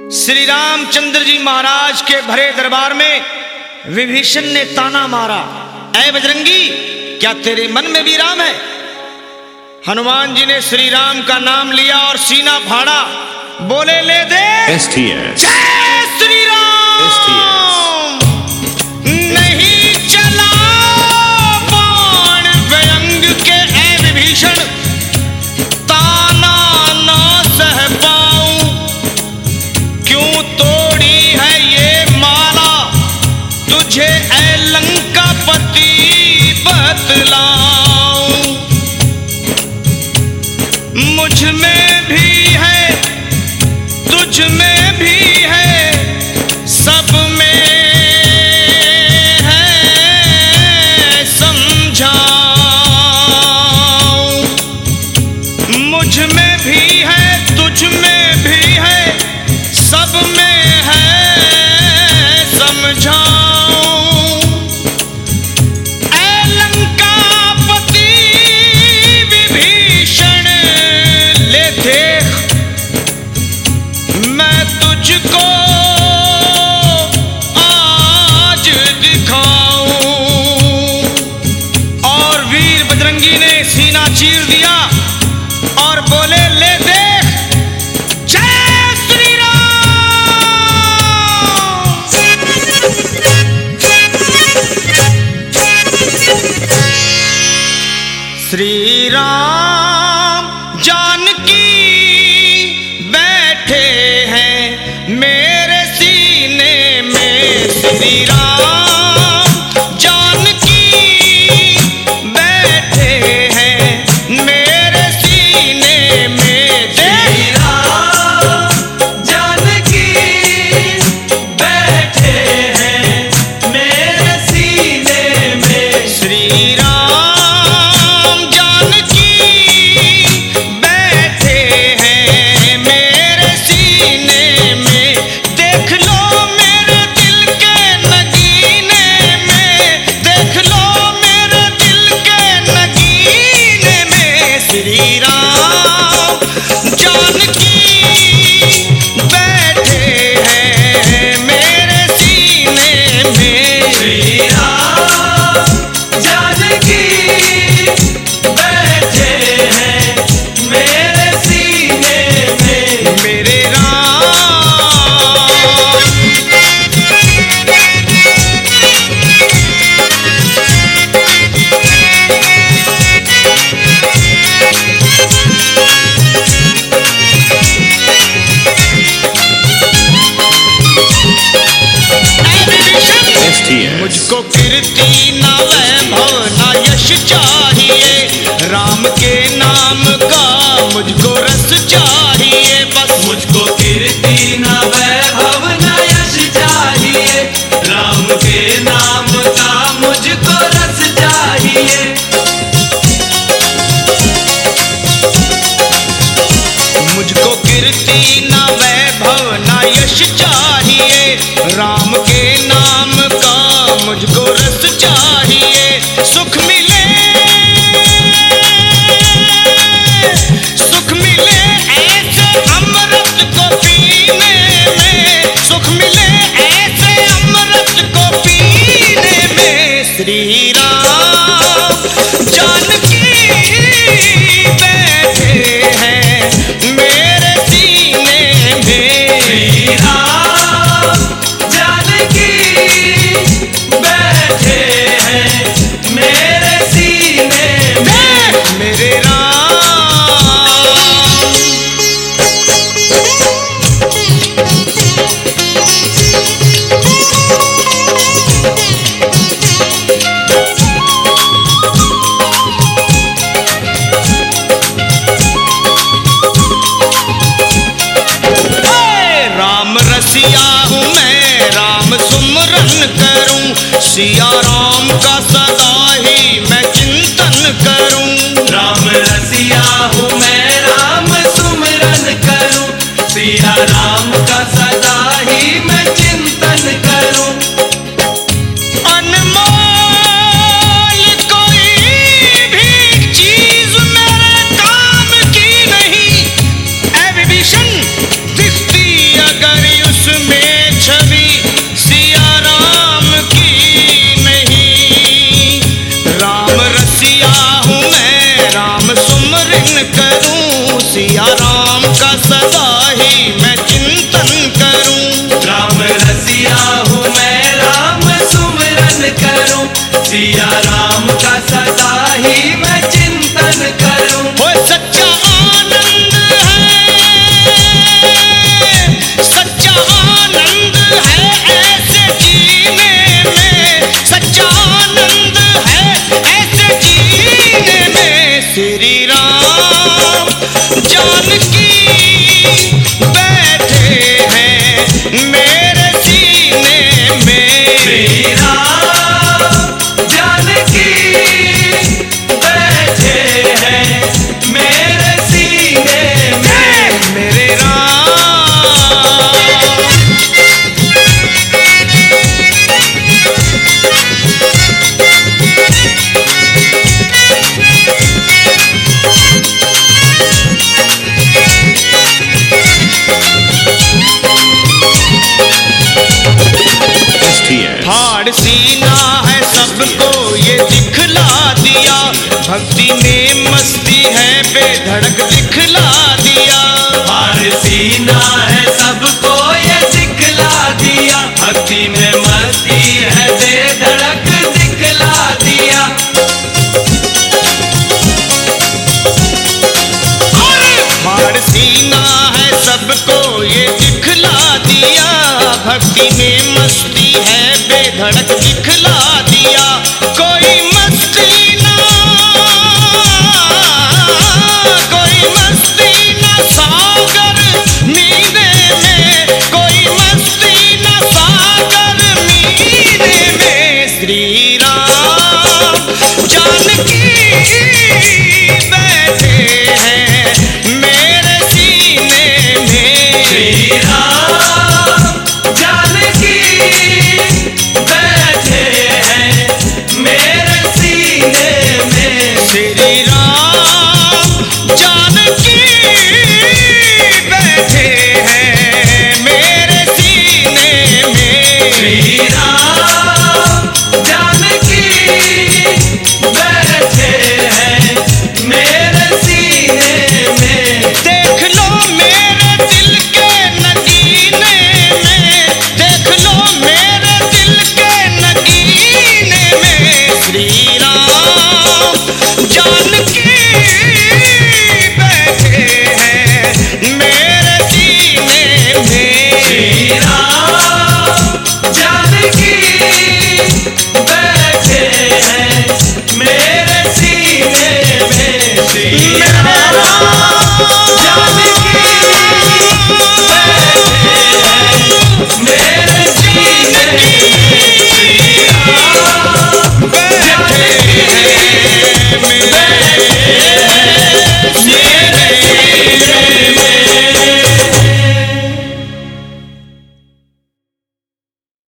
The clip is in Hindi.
श्री रामचंद्र जी महाराज के भरे दरबार में विभीषण ने ताना मारा, ऐ बजरंगी, क्या तेरे मन में भी राम है? हनुमान जी ने श्री राम का नाम लिया और सीना फाड़ा, बोले, ले दे STS जय श्री राम। नहीं चला बाण व्यंग के ऐ विभीषण, ताना ना सह पाऊं, क्यों तोड़ी है ये माला, तुझे ऐ लंकापति बतलाऊं। मुझ में भी है, तुझ में भी है, सब में है, समझाऊं। मुझ में भी है, तुझ में भी है, सब में है, समझाऊं। ऐ लंकापति विभीषण, ले देख मैं तुझको आज दिखाऊं। और वीर बजरंगी ने सीना चीर दिया और बोले, ले देख जय श्री राम। श्री राम जानकी बैठे हैं मेरे सीने में, श्री राम जानकी बैठे हैं मेरे सीने में। श्री राम जानकी बैठे हैं मेरे सीने में। श्री राम जानकी बैठे हैं मेरे सीने में। देख लो मेरे दिल के नगीने में, देख लो मेरे दिल के नगीने में। श्री राम जानकी बैठे हैं मेरे सीने में। श्री राम जानकी बैठे हैं मेरे सीने में। मेरे राम STS मुझको कीर्ति ना वैभव ना यश चाहिए, राम के नाम का मुझको रस चाहिए बस। मुझको कीर्ति ना वैभव ना यश चाहिए, राम के नाम का मुझको रस चाहिए। मुझको कीर्ति ना वैभव ना यश चाहिए, राम के नाम का मुझको रस चाहिए। सुख मिले, सुख मिले ऐसे अमृत को पीने में, सुख मिले ऐसे अमृत को पीने में। श्री राम जानकी बैठे हैं मेरे सीने में। श्री राम जानकी बैठे हैं मेरे सीने में। मेरे राम राम रसिया हूँ मैं, राम सुमरन करूं, सिया राम का सदा ही मैं चिंतन करूं। राम रसिया हूँ मैं, राम सुमरन करूं, सिया राम का सदा ही मैं चिंतन करूं। अनमोल कोई भी चीज मेरे काम की नहीं, ऐ विभीषण दिखती अगर ही मैं चिंतन करूं। राम रसिया हूँ मैं, राम सुमिरन करूं, सिया राम का सदा ही मैं चिंतन करूं। वो सच्चा आनंद है ऐसे जीने में, सच्चा आनंद है ऐसे जीने में। श्री राम जानकी बैठे हैं मेरे सीने में। श्री राम जानकी बैठे हैं मेरे सीने में। मेरे राम STS. फाड़ सीना है सबको ये दिखला दिया, भक्ति में मस्ती है बेधड़क दिखला दिया। हार सीना है सबको ये दिखला दिया, भक्ति में मस्ती है बेधड़क दिखला दिया। फाड़ सीना है सबको ये दिखला दिया, भक्ति में मस्ती है बेधड़क दिखला दिया। कोई मस्ती ना सागर मीरे में, कोई मस्ती ना सागर मीरे में। श्री राम जानकी बैठे हैं मेरे सीने में। श्री राम